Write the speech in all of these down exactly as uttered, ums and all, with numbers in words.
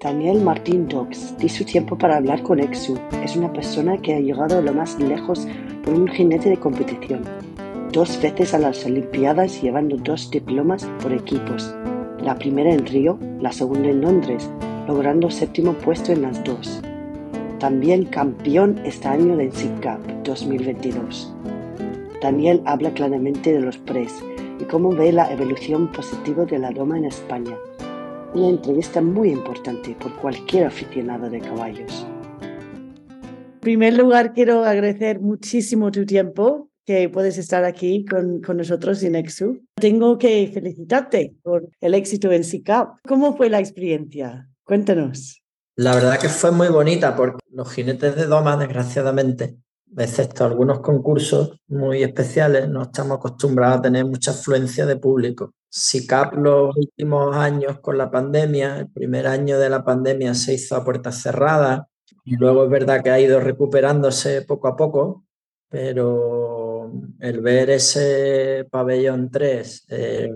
Daniel Martín Dobbs di su tiempo para hablar con Exu. Es una persona que ha llegado lo más lejos por un jinete de competición. Dos veces a las Olimpiadas llevando dos diplomas por equipos. La primera en Río, la segunda en Londres, logrando séptimo puesto en las dos. También campeón este año del S I C Cup dos mil veintidós. Daniel habla claramente de los pres y cómo ve la evolución positiva de la doma en España. Una entrevista muy importante por cualquier aficionado de caballos. En primer lugar, quiero agradecer muchísimo tu tiempo, que puedes estar aquí con, con nosotros en Exu. Tengo que felicitarte por el éxito en S I C Cup. ¿Cómo fue la experiencia? Cuéntanos. La verdad que fue muy bonita porque los jinetes de doma, desgraciadamente, excepto algunos concursos muy especiales, no estamos acostumbrados a tener mucha afluencia de público. S I C Cup los últimos años con la pandemia, el primer año de la pandemia se hizo a puertas cerradas y luego es verdad que ha ido recuperándose poco a poco, pero el ver ese pabellón tres, eh,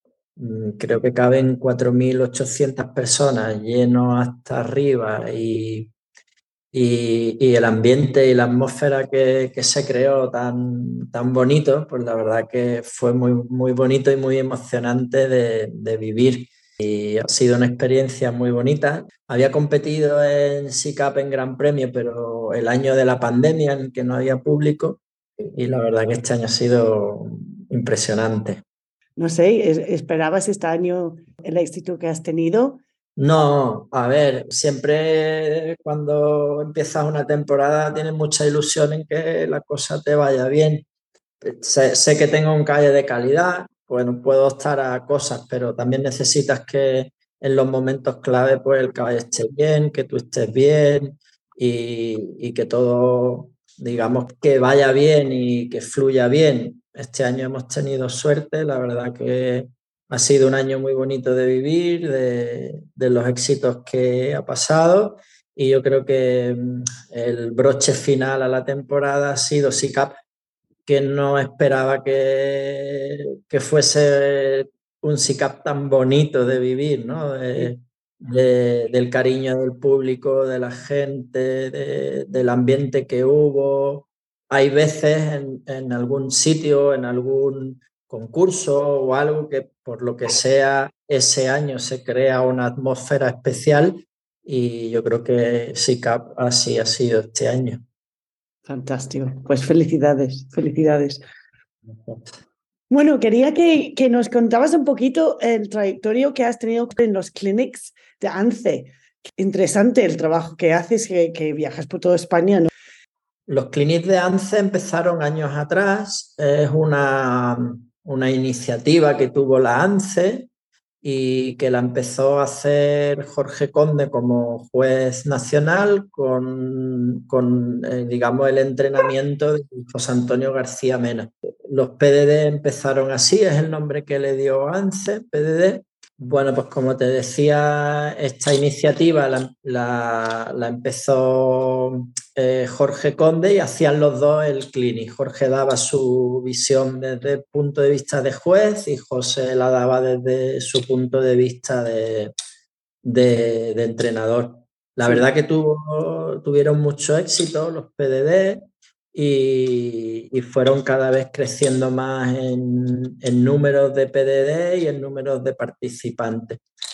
creo que caben cuatro mil ochocientas personas, lleno hasta arriba y, y, y el ambiente y la atmósfera que, que se creó tan, tan bonito, pues la verdad que fue muy, muy bonito y muy emocionante de, de vivir. Y ha sido una experiencia muy bonita. Había competido en S I C Cup en Gran Premio, pero el año de la pandemia en que no había público, y la verdad que este año ha sido impresionante. No sé, ¿esperabas este año el éxito que has tenido? No, a ver, siempre cuando empiezas una temporada tienes mucha ilusión en que la cosa te vaya bien. Sé, sé que tengo un calle de calidad, bueno, puedo optar a cosas, pero también necesitas que en los momentos clave pues el caballo esté bien, que tú estés bien y, y que todo, digamos, que vaya bien y que fluya bien. Este año hemos tenido suerte, la verdad que ha sido un año muy bonito de vivir, de, de los éxitos que ha pasado y yo creo que mm, el broche final a la temporada ha sido S I C Cup, que no esperaba que, que fuese un S I C Cup tan bonito de vivir, ¿no? De, de, del cariño del público, de la gente, de, del ambiente que hubo. Hay veces en, en algún sitio, en algún concurso o algo que por lo que sea ese año se crea una atmósfera especial y yo creo que S I C Cup así ha sido este año. Fantástico. Pues felicidades, felicidades. Bueno, quería que, que nos contabas un poquito el trayectorio que has tenido en los clinics de ANCE. Interesante el trabajo que haces, que, que viajas por toda España, ¿no? Los clinics de ANCE empezaron años atrás. Es una, una iniciativa que tuvo la ANCE y que la empezó a hacer Jorge Conde como juez nacional con, con eh, digamos, el entrenamiento de José Antonio García Mena. Los P D D empezaron así, es el nombre que le dio ANCE, P D D. Bueno, pues como te decía, esta iniciativa la, la, la empezó eh, Jorge Conde y hacían los dos el clinic. Jorge daba su visión desde el punto de vista de juez y José la daba desde su punto de vista de, de, de entrenador. La sí. verdad que tuvo, tuvieron mucho éxito los P D D y, y fueron cada vez creciendo más en, en números de P D D y en números de participantes.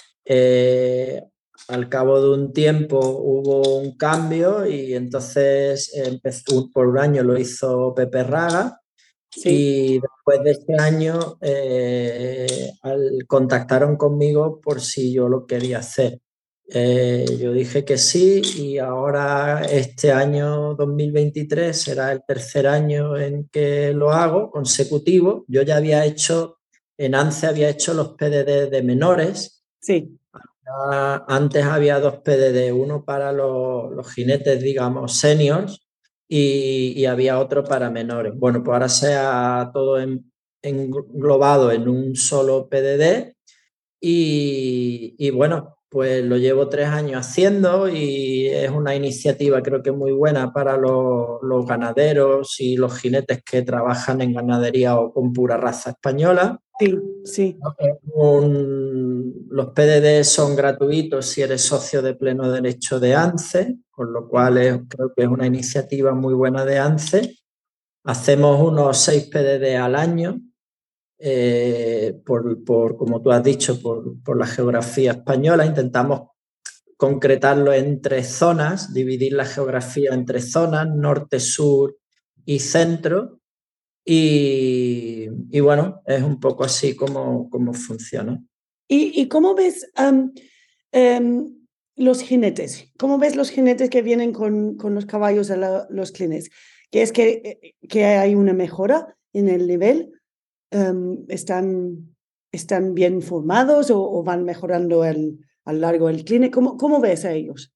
Eh, al cabo de un tiempo hubo un cambio y entonces empezó, por un año lo hizo Pepe Raga. Sí. Y después de este año eh, al, contactaron conmigo por si yo lo quería hacer. Eh, yo dije que sí y ahora este año dos mil veintitrés será el tercer año en que lo hago consecutivo. Yo ya había hecho, en ANCE había hecho los P D D de menores. Sí. Antes había dos P D D, uno para los, los jinetes, digamos, seniors y, y había otro para menores. Bueno, pues ahora se ha todo en, englobado en un solo P D D y, y bueno, pues lo llevo tres años haciendo y es una iniciativa creo que muy buena para los, los ganaderos y los jinetes que trabajan en ganadería o con pura raza española. Sí, sí. Un, los P D D son gratuitos si eres socio de pleno derecho de ANCE, con lo cual es, creo que es una iniciativa muy buena de ANCE. Hacemos unos seis P D D al año. Eh, por, por, como tú has dicho, por, por la geografía española. Intentamos concretarlo en tres zonas, dividir la geografía en tres zonas, norte, sur y centro. Y, y bueno, es un poco así como, como funciona. ¿Y, y cómo ves um, um, los jinetes? ¿Cómo ves los jinetes que vienen con, con los caballos a la, los clines? ¿Que es que, que hay una mejora en el nivel? Um, ¿están, ¿Están bien formados o, o van mejorando el, a lo largo del cline? ¿Cómo, ¿Cómo ves a ellos?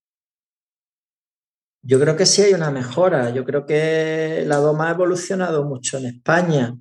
Yo creo que sí hay una mejora. Yo creo que la doma ha evolucionado mucho en España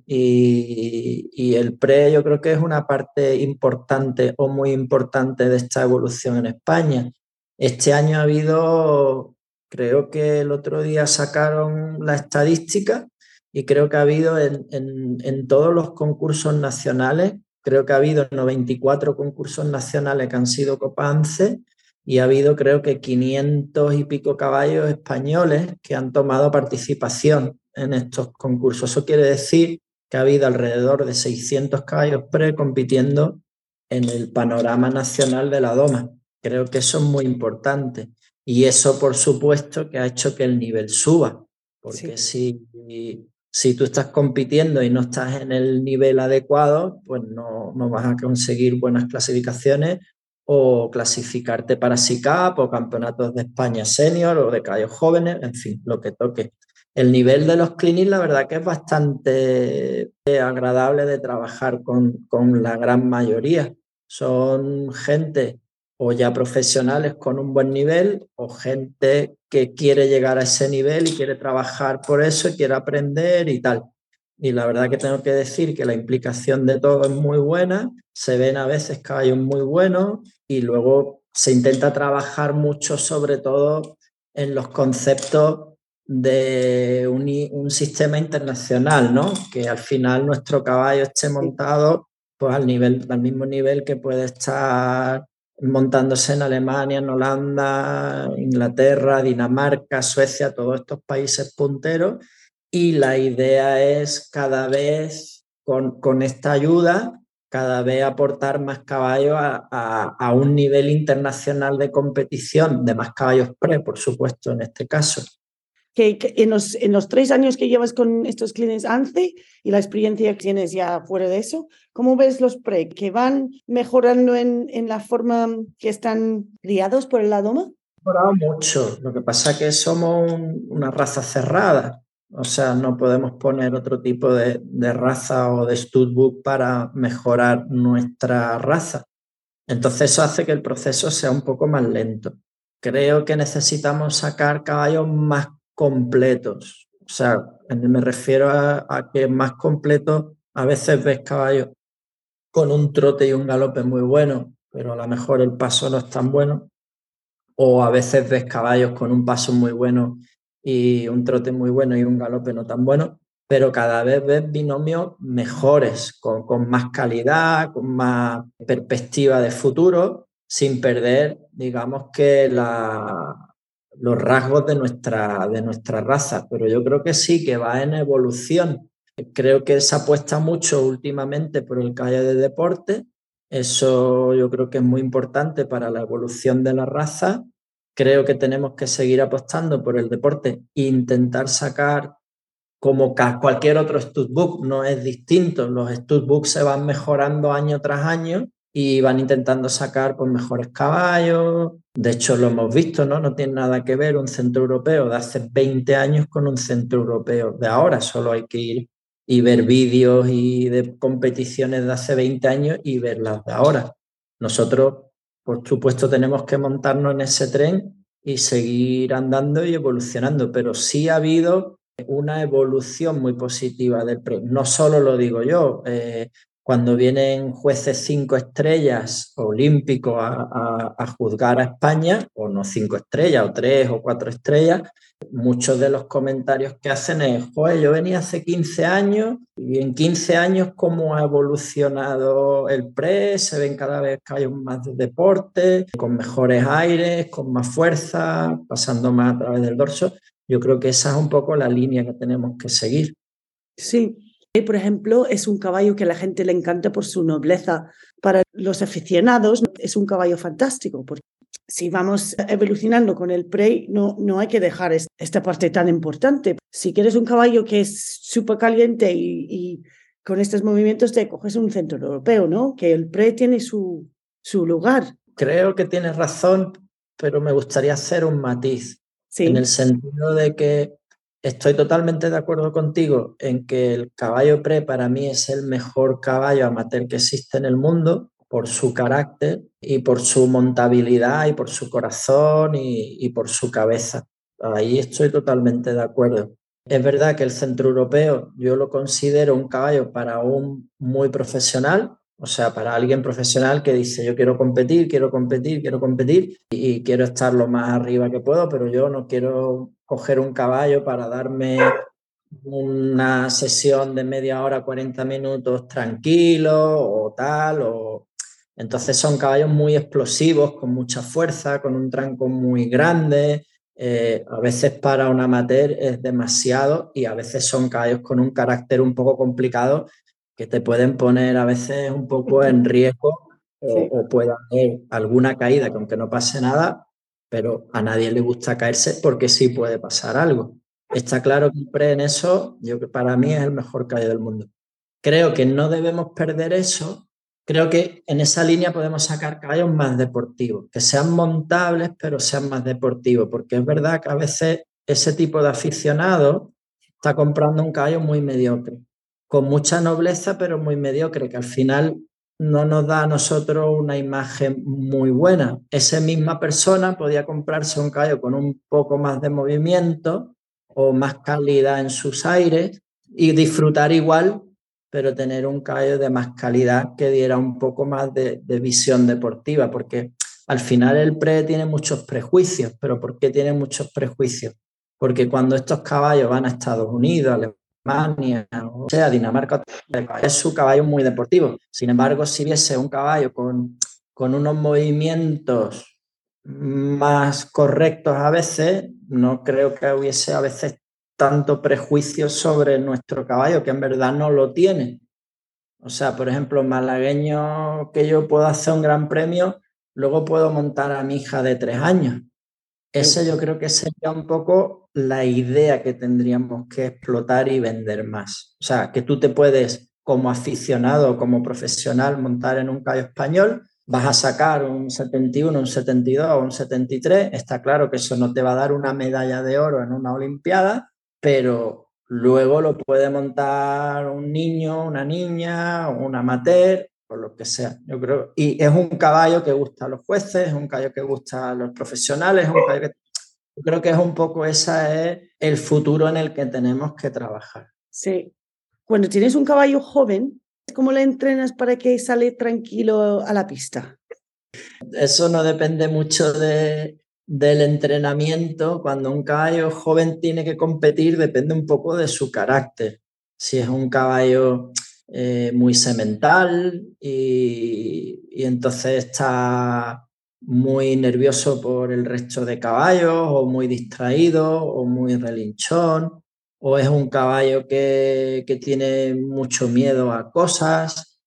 y, y el pre yo creo que es una parte importante o muy importante de esta evolución en España. Este año ha habido, creo que el otro día sacaron la estadística y creo que ha habido en, en, en todos los concursos nacionales, creo que ha habido noventa y cuatro concursos nacionales que han sido Copa ANCE y ha habido creo que quinientos y pico caballos españoles que han tomado participación en estos concursos. Eso quiere decir que ha habido alrededor de seiscientos caballos pre compitiendo en el panorama nacional de la doma. Creo que eso es muy importante y eso por supuesto que ha hecho que el nivel suba, porque sí. si, si tú estás compitiendo y no estás en el nivel adecuado, pues no, no vas a conseguir buenas clasificaciones o clasificarte para S I C A P o campeonatos de España senior o de caballos jóvenes, en fin, lo que toque. El nivel de los clinics, la verdad que es bastante agradable de trabajar con, con la gran mayoría. Son gente o ya profesionales con un buen nivel o gente que quiere llegar a ese nivel y quiere trabajar por eso y quiere aprender y tal. Y la verdad que tengo que decir que la implicación de todo es muy buena, se ven a veces caballos muy buenos y luego se intenta trabajar mucho sobre todo en los conceptos de un, un sistema internacional, ¿no? Que al final nuestro caballo esté montado pues, al, nivel, al mismo nivel que puede estar montándose en Alemania, en Holanda, Inglaterra, Dinamarca, Suecia, todos estos países punteros. Y la idea es cada vez, con, con esta ayuda, cada vez aportar más caballos a, a, a, un nivel internacional de competición, de más caballos pre, por supuesto, en este caso. Que, que en, los, en los tres años que llevas con estos clientes ANCE y la experiencia que tienes ya fuera de eso, ¿cómo ves los pre? ¿Que van mejorando en, en la forma que están criados por la doma? Mejorado mucho. Lo que pasa es que somos un, una raza cerrada. O sea, no podemos poner otro tipo de, de raza o de studbook para mejorar nuestra raza. Entonces eso hace que el proceso sea un poco más lento. Creo que necesitamos sacar caballos más completos. O sea, me refiero a, a que más completos, a veces ves caballos con un trote y un galope muy bueno, pero a lo mejor el paso no es tan bueno. O a veces ves caballos con un paso muy bueno y un trote muy bueno y un galope no tan bueno, pero cada vez ves binomios mejores, con, con más calidad, con más perspectiva de futuro, sin perder, digamos que la, los rasgos de nuestra, de nuestra raza. Pero yo creo que sí, que va en evolución. Creo que se apuesta mucho últimamente por el caballo de deporte. Eso yo creo que es muy importante para la evolución de la raza. Creo que tenemos que seguir apostando por el deporte e intentar sacar, como cualquier otro studbook, no es distinto. Los studbooks se van mejorando año tras año y van intentando sacar pues, mejores caballos. De hecho, lo hemos visto, ¿no? No tiene nada que ver un centro europeo de hace veinte años con un centro europeo de ahora. Solo hay que ir y ver vídeos y de competiciones de hace veinte años y ver las de ahora. Nosotros, por supuesto, tenemos que montarnos en ese tren y seguir andando y evolucionando, pero sí ha habido una evolución muy positiva del pre. No solo lo digo yo, eh, cuando vienen jueces cinco estrellas olímpicos a, a, a juzgar a España, o no cinco estrellas, o tres o cuatro estrellas, muchos de los comentarios que hacen es, joder, yo venía hace quince años y en quince años cómo ha evolucionado el pre, se ven cada vez caballos más de deporte, con mejores aires, con más fuerza, pasando más a través del dorso. Yo creo que esa es un poco la línea que tenemos que seguir. Sí. Por ejemplo, es un caballo que a la gente le encanta por su nobleza. Para los aficionados es un caballo fantástico, porque si vamos evolucionando con el pre, no, no hay que dejar esta parte tan importante. Si quieres un caballo que es súper caliente y, y con estos movimientos te coges un centro europeo, ¿no? Que el pre tiene su, su lugar. Creo que tienes razón, pero me gustaría hacer un matiz, sí. En el sentido de que estoy totalmente de acuerdo contigo en que el caballo pre para mí es el mejor caballo amateur que existe en el mundo por su carácter y por su montabilidad y por su corazón y, y por su cabeza. Ahí estoy totalmente de acuerdo. Es verdad que el centro europeo yo lo considero un caballo para un muy profesional, o sea, para alguien profesional que dice yo quiero competir, quiero competir, quiero competir y quiero estar lo más arriba que puedo, pero yo no quiero coger un caballo para darme una sesión de media hora, cuarenta minutos tranquilo o tal. O... Entonces son caballos muy explosivos, con mucha fuerza, con un tranco muy grande. Eh, a veces para un amateur es demasiado y a veces son caballos con un carácter un poco complicado que te pueden poner a veces un poco en riesgo o, sí. o puede haber alguna caída que aunque no pase nada, pero a nadie le gusta caerse porque sí puede pasar algo. Está claro que el pre en eso, yo que para mí es el mejor caballo del mundo. Creo que no debemos perder eso. Creo que en esa línea podemos sacar caballos más deportivos, que sean montables, pero sean más deportivos, porque es verdad que a veces ese tipo de aficionado está comprando un caballo muy mediocre, con mucha nobleza, pero muy mediocre, que al final no nos da a nosotros una imagen muy buena. Esa misma persona podía comprarse un caballo con un poco más de movimiento o más calidad en sus aires y disfrutar igual, pero tener un caballo de más calidad que diera un poco más de, de visión deportiva, porque al final el pre tiene muchos prejuicios. ¿Pero por qué tiene muchos prejuicios? Porque cuando estos caballos van a Estados Unidos, Alemania, o sea, Dinamarca, es su caballo muy deportivo. Sin embargo, si viese un caballo con, con unos movimientos más correctos a veces, no creo que hubiese a veces tanto prejuicio sobre nuestro caballo, que en verdad no lo tiene. O sea, por ejemplo, malagueño que yo puedo hacer un gran premio, luego puedo montar a mi hija de tres años. Ese yo creo que sería un poco la idea que tendríamos que explotar y vender más. O sea, que tú te puedes, como aficionado o como profesional, montar en un caballo español, vas a sacar un setenta y uno, un setenta y dos o un setenta y tres. Está claro que eso no te va a dar una medalla de oro en una olimpiada, pero luego lo puede montar un niño, una niña, un amateur, o lo que sea. Yo creo, y es un caballo que gusta a los jueces, es un caballo que gusta a los profesionales, es un caballo que, yo creo que es un poco ese es el futuro en el que tenemos que trabajar. Sí. Cuando tienes un caballo joven, ¿cómo le entrenas para que sale tranquilo a la pista? Eso no depende mucho de, del entrenamiento. Cuando un caballo joven tiene que competir, depende un poco de su carácter. Si es un caballo eh, muy semental y, y entonces está muy nervioso por el resto de caballos, o muy distraído, o muy relinchón, o es un caballo que, que tiene mucho miedo a cosas,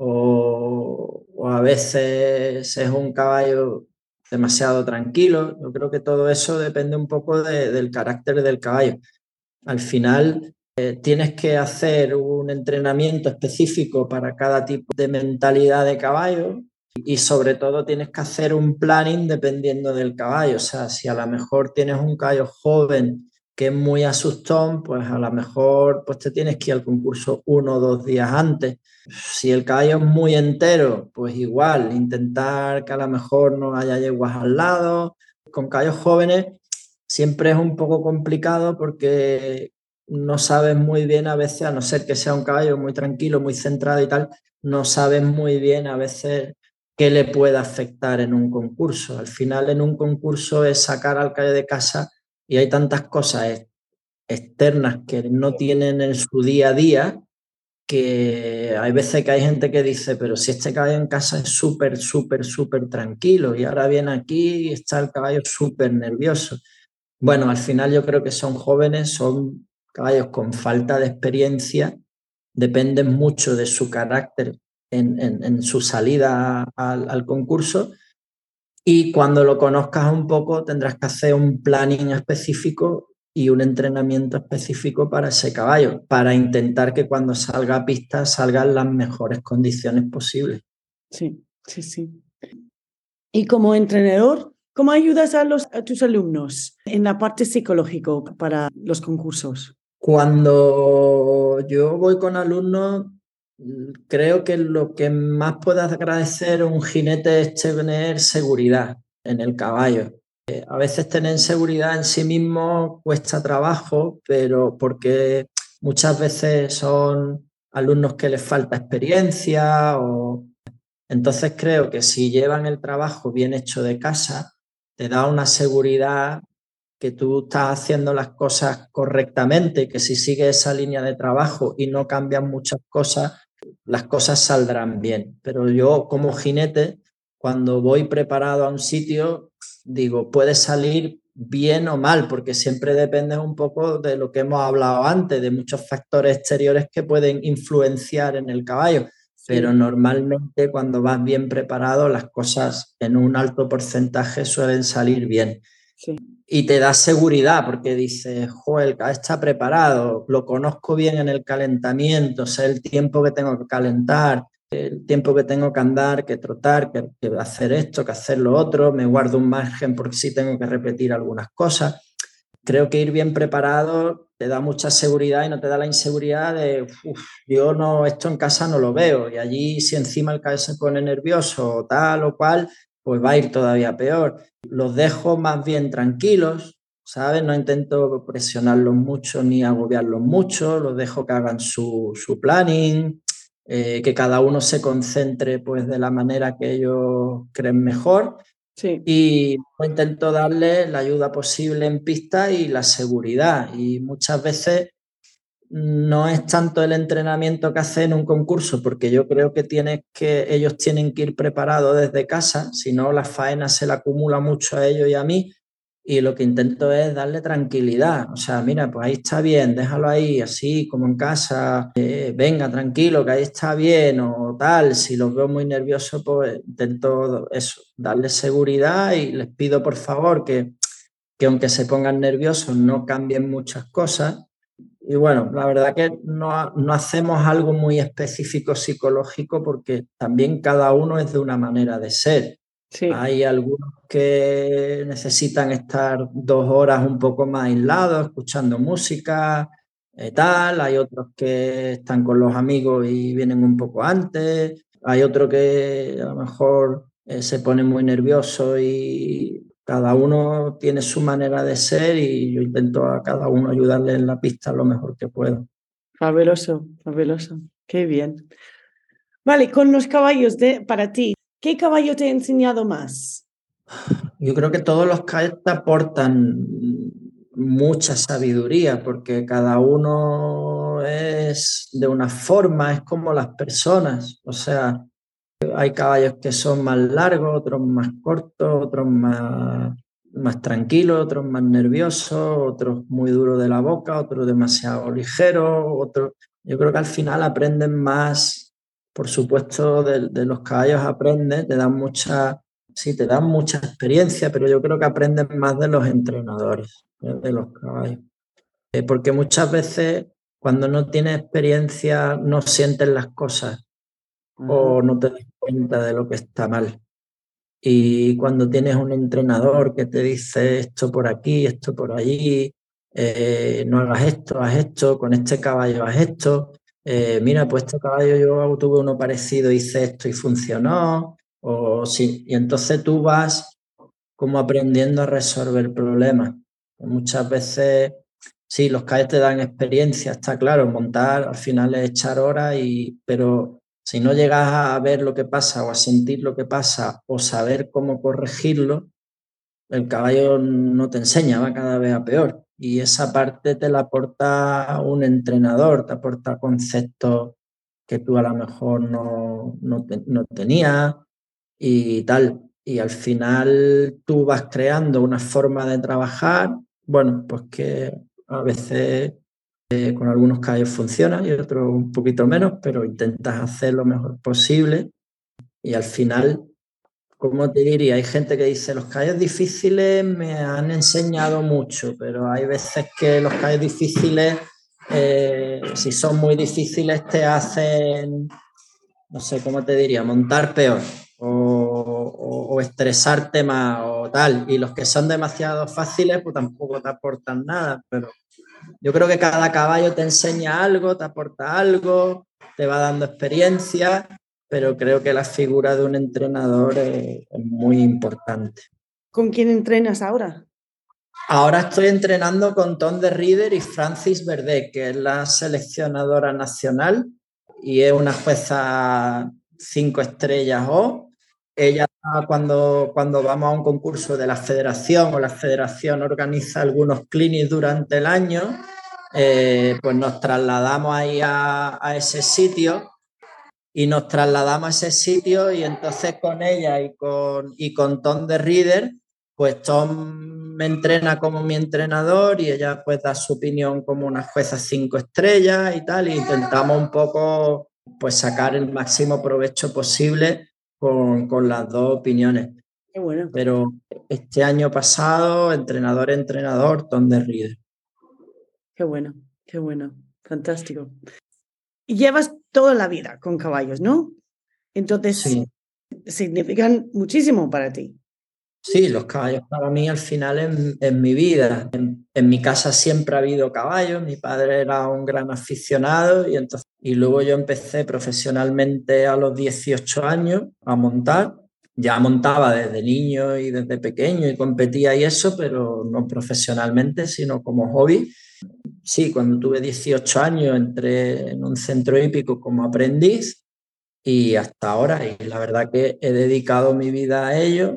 o, o a veces es un caballo demasiado tranquilo. Yo creo que todo eso depende un poco de, del carácter del caballo. Al final eh, tienes que hacer un entrenamiento específico para cada tipo de mentalidad de caballo y, y sobre todo tienes que hacer un planning dependiendo del caballo. O sea, si a lo mejor tienes un caballo joven que es muy asustón, pues a lo mejor pues te tienes que ir al concurso uno o dos días antes. Si el caballo es muy entero, pues igual, intentar que a lo mejor no haya yeguas al lado. Con caballos jóvenes siempre es un poco complicado porque no sabes muy bien a veces, a no ser que sea un caballo muy tranquilo, muy centrado y tal, no sabes muy bien a veces qué le puede afectar en un concurso. Al final, en un concurso es sacar al caballo de casa y hay tantas cosas externas que no tienen en su día a día, que hay veces que hay gente que dice, pero si este caballo en casa es súper, súper, súper tranquilo y ahora viene aquí y está el caballo súper nervioso. Bueno, al final yo creo que son jóvenes, son caballos con falta de experiencia, dependen mucho de su carácter en, en, en su salida al, al concurso, y cuando lo conozcas un poco tendrás que hacer un planning específico y un entrenamiento específico para ese caballo, para intentar que cuando salga a pista salga en las mejores condiciones posibles. Sí, sí, sí. Y como entrenador, ¿cómo ayudas a, los, a tus alumnos en la parte psicológica para los concursos? Cuando yo voy con alumnos, creo que lo que más puede agradecer a un jinete es tener seguridad en el caballo. A veces tener seguridad en sí mismo cuesta trabajo, pero porque muchas veces son alumnos que les falta experiencia o... Entonces creo que si llevan el trabajo bien hecho de casa, te da una seguridad que tú estás haciendo las cosas correctamente, que si sigues esa línea de trabajo y no cambian muchas cosas, las cosas saldrán bien. Pero yo como jinete, cuando voy preparado a un sitio, digo, puede salir bien o mal, porque siempre depende un poco de lo que hemos hablado antes, de muchos factores exteriores que pueden influenciar en el caballo. Pero normalmente cuando vas bien preparado, las cosas en un alto porcentaje suelen salir bien. Sí. Y te da seguridad porque dices, joder, el caballo está preparado, lo conozco bien en el calentamiento, sé el tiempo que tengo que calentar, el tiempo que tengo que andar, que trotar, que, que hacer esto, que hacer lo otro, me guardo un margen porque sí tengo que repetir algunas cosas. Creo que ir bien preparado te da mucha seguridad y no te da la inseguridad de, uff, yo no, esto en casa no lo veo, y allí si encima el caballo se pone nervioso o tal o cual, pues va a ir todavía peor. Los dejo más bien tranquilos, ¿sabes? No intento presionarlos mucho ni agobiarlos mucho, los dejo que hagan su, su planning, eh, que cada uno se concentre pues de la manera que ellos creen mejor. Sí. Y intento darle la ayuda posible en pista y la seguridad. Y muchas veces no es tanto el entrenamiento que hace en un concurso, porque yo creo que, tienes que ellos tienen que ir preparados desde casa, si no la faena se le acumula mucho a ellos y a mí, y lo que intento es darle tranquilidad. O sea, mira, pues ahí está bien, déjalo ahí, así como en casa, eh, venga, tranquilo, que ahí está bien o tal. Si los veo muy nerviosos, pues intento eso, darles seguridad y les pido por favor que, que aunque se pongan nerviosos no cambien muchas cosas. Y bueno, la verdad que no, no hacemos algo muy específico psicológico porque también cada uno es de una manera de ser. Sí. Hay algunos que necesitan estar dos horas un poco más aislados, escuchando música, eh, tal. Hay otros que están con los amigos y vienen un poco antes. Hay otro que a lo mejor eh, se pone muy nervioso, y cada uno tiene su manera de ser y yo intento a cada uno ayudarle en la pista lo mejor que puedo. Fabuloso, fabuloso. Qué bien. Vale, con los caballos, de, para ti, ¿qué caballo te ha enseñado más? Yo creo que todos los caballos te aportan mucha sabiduría porque cada uno es de una forma, es como las personas. O sea, hay caballos que son más largos, otros más cortos, otros más, más tranquilos, otros más nerviosos, otros muy duros de la boca, otros demasiado ligeros, otros... Yo creo que al final aprenden más, por supuesto, de, de los caballos aprendes, te dan mucha, sí, te dan mucha experiencia, pero yo creo que aprenden más de los entrenadores, ¿eh? De los caballos. Eh, porque muchas veces cuando no tienes experiencia no sientes las cosas o no te das cuenta de lo que está mal. Y cuando tienes un entrenador que te dice esto por aquí, esto por allí, eh, no hagas esto, haz esto, con este caballo haz esto, eh, mira, pues este caballo yo tuve uno parecido, hice esto y funcionó, o sí, y entonces tú vas como aprendiendo a resolver problemas. Muchas veces, sí, los caballos te dan experiencia, está claro, montar al final es echar horas, y, pero Si no llegas a ver lo que pasa o a sentir lo que pasa o saber cómo corregirlo, el caballo no te enseña, va cada vez a peor. Y esa parte te la aporta un entrenador, te aporta conceptos que tú a lo mejor no, no, te, no tenías y tal. Y al final tú vas creando una forma de trabajar, bueno, pues que a veces eh, con algunos caballos funciona y otros un poquito menos, pero intentas hacer lo mejor posible y al final, como te diría, hay gente que dice los caballos difíciles me han enseñado mucho, pero hay veces que los caballos difíciles, eh, si son muy difíciles, te hacen, no sé, ¿cómo te diría? Montar peor o, o, o estresarte más o tal. Y los que son demasiado fáciles, pues tampoco te aportan nada, pero yo creo que cada caballo te enseña algo, te aporta algo, te va dando experiencia, pero creo que la figura de un entrenador es, es muy importante. ¿Con quién entrenas ahora? Ahora estoy entrenando con Tom de Rieder y Francis Verdet, que es la seleccionadora nacional y es una jueza cinco estrellas O. Ella, cuando, cuando vamos a un concurso de la federación o la federación organiza algunos clinics durante el año, eh, pues nos trasladamos ahí a, a ese sitio y nos trasladamos a ese sitio y entonces con ella y con, y con Tom de Rieder, pues Tom me entrena como mi entrenador y ella pues da su opinión como una jueza cinco estrellas y tal, y intentamos un poco pues sacar el máximo provecho posible con, con las dos opiniones. Qué bueno. Pero este año pasado, entrenador, entrenador, Tom de Rieder. Qué bueno, qué bueno, fantástico. Y llevas toda la vida con caballos, ¿no? Entonces, sí. significan muchísimo para ti. Sí, los caballos para mí al final en, en mi vida. En, en mi casa siempre ha habido caballos, mi padre era un gran aficionado y, entonces, y luego yo empecé profesionalmente a los dieciocho años a montar. Ya montaba desde niño y desde pequeño y competía y eso, pero no profesionalmente, sino como hobby. Sí, cuando tuve dieciocho años entré en un centro hípico como aprendiz y hasta ahora, y la verdad que he dedicado mi vida a ello,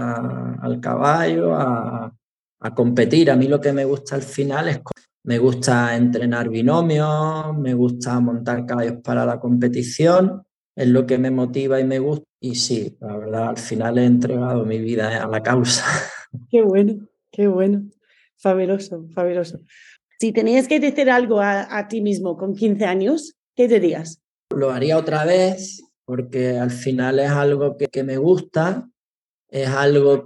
a, al caballo, a, a competir. A mí lo que me gusta al final es, me gusta entrenar binomios, me gusta montar caballos para la competición, es lo que me motiva y me gusta. Y sí, la verdad, al final he entregado mi vida a la causa. Qué bueno, qué bueno. Fabuloso, fabuloso. Si tenías que decir algo a, a ti mismo con quince años, ¿qué dirías? Lo haría otra vez porque al final es algo que, que me gusta, es algo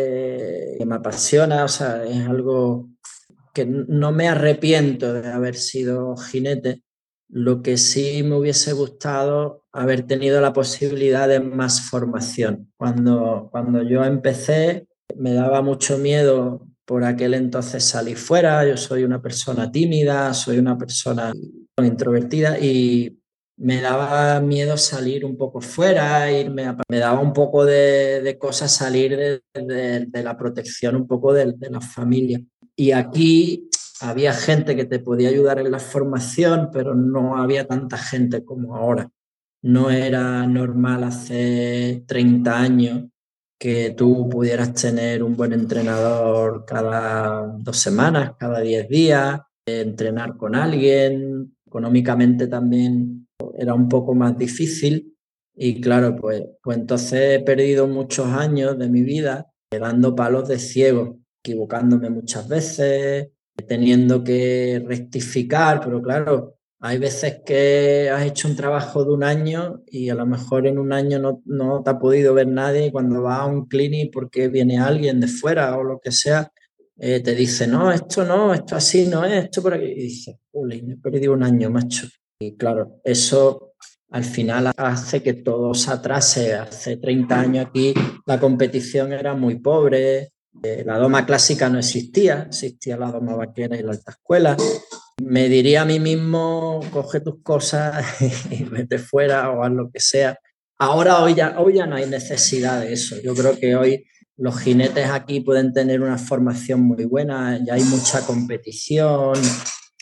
que, que me apasiona, o sea, es algo que no me arrepiento de haber sido jinete. Lo que sí me hubiese gustado haber tenido la posibilidad de más formación. Cuando, cuando yo empecé me daba mucho miedo por aquel entonces salir fuera. Yo soy una persona tímida, soy una persona introvertida y me daba miedo salir un poco fuera, irme a... me daba un poco de, de cosas salir de, de, de la protección un poco de, de la familia. Y aquí había gente que te podía ayudar en la formación, pero no había tanta gente como ahora. No era normal hace treinta años que tú pudieras tener un buen entrenador cada dos semanas, cada diez días, entrenar con alguien. Económicamente también era un poco más difícil y claro, pues, pues entonces he perdido muchos años de mi vida dando palos de ciego, equivocándome muchas veces, teniendo que rectificar, pero claro, hay veces que has hecho un trabajo de un año y a lo mejor en un año no, no te ha podido ver nadie y cuando vas a un clinic porque viene alguien de fuera o lo que sea, eh, te dice, no, esto no, esto así no es, esto por aquí. Y dices, uy, he perdido un año, macho. Y claro, eso al final hace que todo se atrase. Hace treinta años aquí la competición era muy pobre, eh, la doma clásica no existía, existía la doma vaquera y la alta escuela. Me diría a mí mismo, coge tus cosas y vete fuera o haz lo que sea. Ahora, hoy ya, hoy ya no hay necesidad de eso. Yo creo que hoy los jinetes aquí pueden tener una formación muy buena, ya hay mucha competición,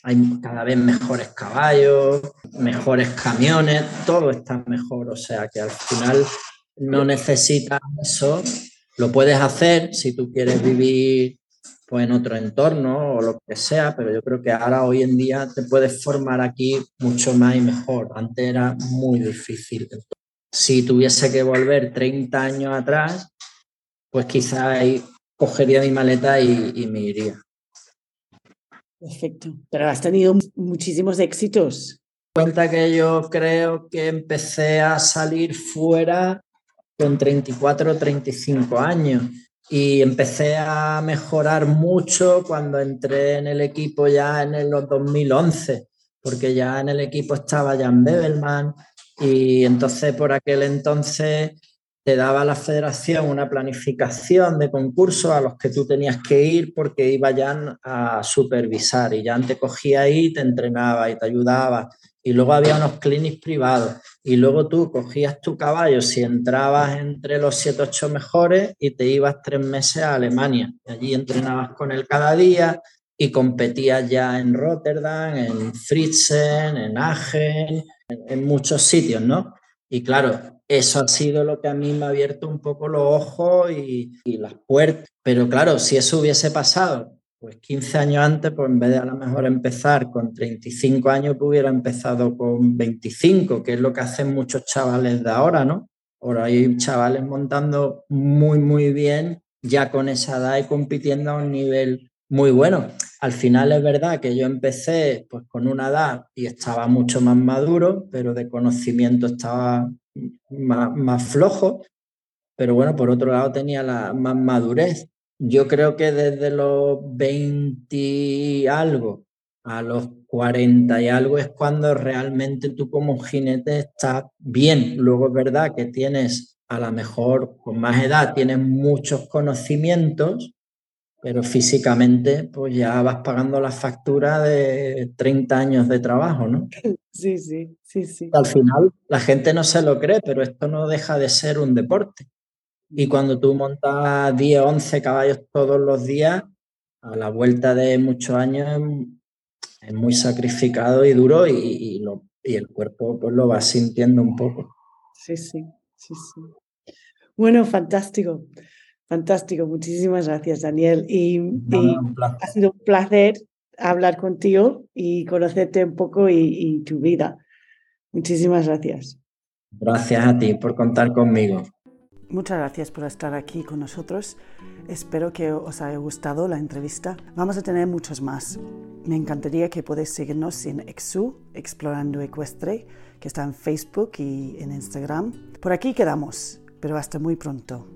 hay cada vez mejores caballos, mejores camiones, todo está mejor, o sea que al final no necesitas eso, lo puedes hacer si tú quieres vivir pues en otro entorno o lo que sea, pero yo creo que ahora hoy en día te puedes formar aquí mucho más y mejor. Antes era muy difícil. Si tuviese que volver treinta años atrás, pues quizás ahí cogería mi maleta y, y me iría. Perfecto. Pero has tenido muchísimos éxitos. Cuenta que yo creo que empecé a salir fuera con treinta y cuatro, treinta y cinco años. Y empecé a mejorar mucho cuando entré en el equipo ya en el dos mil once, porque ya en el equipo estaba Jan Bebelman y entonces por aquel entonces te daba la federación una planificación de concursos a los que tú tenías que ir porque iba Jan a supervisar y Jan te cogía ahí, te entrenaba y te ayudaba. Y luego había unos clinics privados y luego tú cogías tu caballo si entrabas entre los siete o ocho mejores y te ibas tres meses a Alemania. Y allí entrenabas con él cada día y competías ya en Rotterdam, en Fritzen, en Aachen, en, en muchos sitios, ¿no? Y claro, eso ha sido lo que a mí me ha abierto un poco los ojos y, y las puertas. Pero claro, si eso hubiese pasado pues quince años antes, pues en vez de a lo mejor empezar con treinta y cinco años, pues hubiera empezado con veinticinco, que es lo que hacen muchos chavales de ahora, ¿no? Ahora hay chavales montando muy, muy bien, ya con esa edad y compitiendo a un nivel muy bueno. Al final es verdad que yo empecé pues con una edad y estaba mucho más maduro, pero de conocimiento estaba más, más flojo, pero bueno, por otro lado tenía la más madurez. Yo creo que desde los veinte y algo a los cuarenta y algo es cuando realmente tú como jinete estás bien. Luego es verdad que tienes, a lo mejor con más edad, tienes muchos conocimientos, pero físicamente pues ya vas pagando la factura de treinta años de trabajo, ¿no? Sí, sí, sí, sí. Al final la gente no se lo cree, pero esto no deja de ser un deporte. Y cuando tú montas diez, once caballos todos los días, a la vuelta de muchos años es muy sacrificado y duro y, y, lo, y el cuerpo pues lo va sintiendo un poco. Sí, sí, sí, sí. Bueno, fantástico, fantástico. Muchísimas gracias, Daniel. Y, y ha sido un placer hablar contigo y conocerte un poco y, y tu vida. Muchísimas gracias. Gracias a ti por contar conmigo. Muchas gracias por estar aquí con nosotros. Espero que os haya gustado la entrevista. Vamos a tener muchos más. Me encantaría que podáis seguirnos en Exu, Explorando Ecuestre, que está en Facebook y en Instagram. Por aquí quedamos, pero hasta muy pronto.